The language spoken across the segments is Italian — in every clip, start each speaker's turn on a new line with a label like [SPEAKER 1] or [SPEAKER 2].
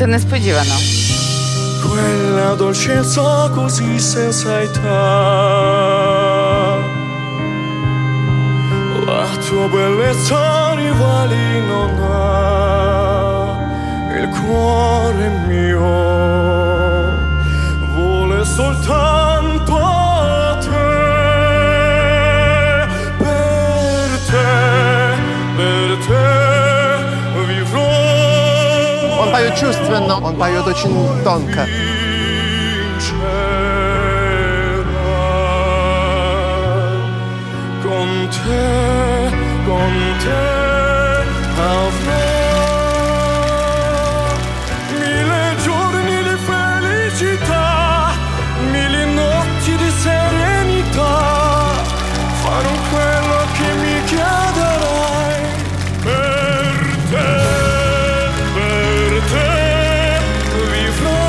[SPEAKER 1] Це несподівано.
[SPEAKER 2] Quella dolcezza così senza età, la tua bellezza rivali non ha, il cuore mio vuole soltanto a te, per te vivrò.
[SPEAKER 3] Он поет чувственно, он поет очень тонко.
[SPEAKER 2] Con te avrò mille giorni di felicità, mille notti di serenità, farò quello che mi chiederai. Per te vivrò,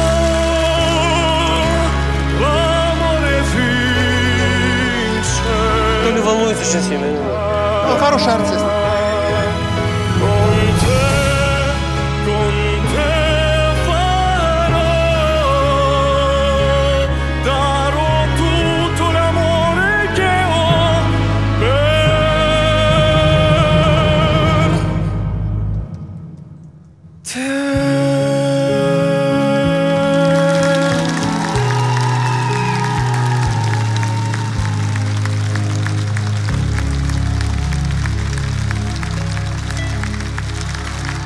[SPEAKER 2] l'amore vince.
[SPEAKER 4] Ну, не волнуется очень сильно.
[SPEAKER 3] Он хороший артист.